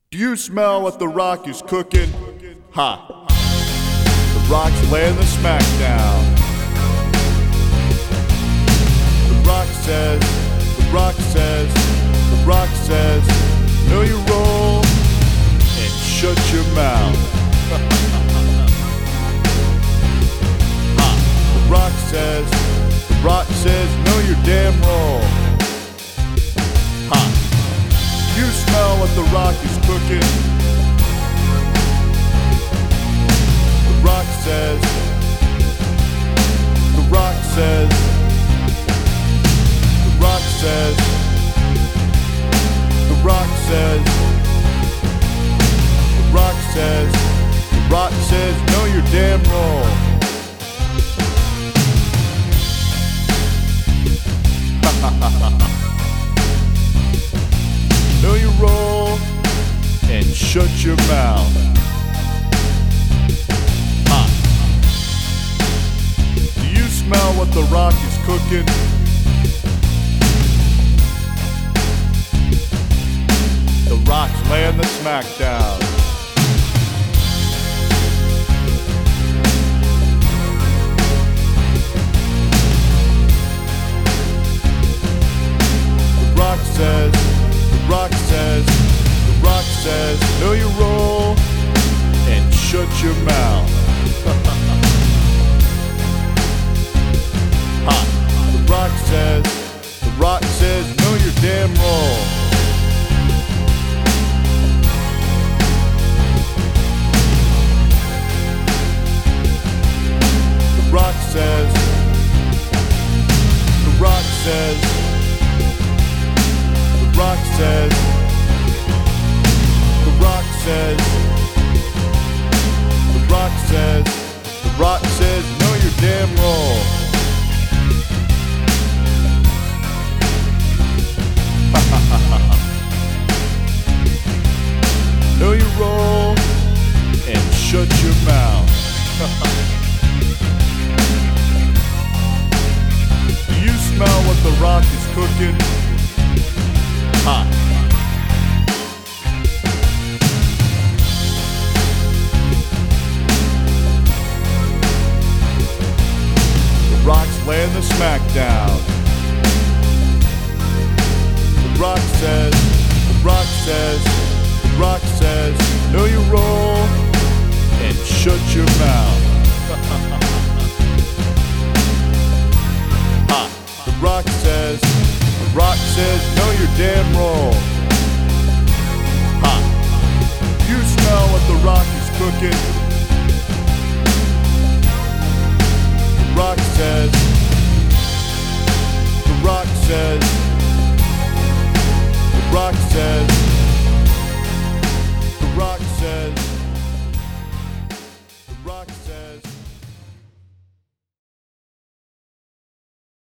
Do you smell what the rock is cooking? Ha! The rock's laying the smack down. The rock says, the rock says, the rock says, know your role and shut your mouth. Ha! The rock says, know your damn role. Ha! You smell what the rock is cooking. The rock says, the rock says, the rock says, the rock says, the rock says, the rock says, know your damn role. Ha ha ha ha. Know your role and shut your mouth. Ha! Do you smell what the rock is cooking? The rock's laying the smack down. The rock says, the rock says, the rock says, know your role and shut your mouth. Ha! The rock says, know your damn role. The rock says, the rock says, the rock says, the rock says, the rock says, the rock says, know your damn role. Ha ha ha ha. Know your role and shut your mouth. Do you smell what the rock is cooking? Ha! The rock's laying the smack down. The rock says, the rock says, the rock says, know your role and shut your mouth. Ha! The rock says, the rock says, know your damn role. Ha! You smell what the rock is cooking.